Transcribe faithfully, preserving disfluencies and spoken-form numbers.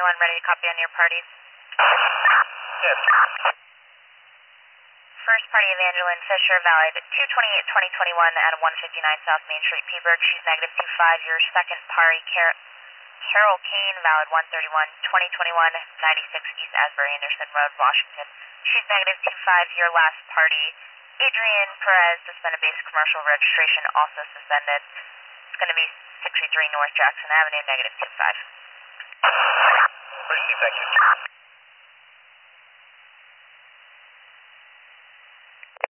twenty-one, ready to copy on your party. Yes. First party, Evangeline Fisher, valid two twenty-eight twenty twenty-one at one fifty-nine South Main Street, Peaburg. She's negative two five. Your second party, Car Carol Kane, valid one thirty-one twenty twenty-one, ninety-six East Asbury Anderson Road, Washington. She's negative two five. Your last party, Adrian Perez, suspended basic commercial registration, also suspended. It's going to be sixty-three North Jackson Avenue, negative two five. Received, thank you.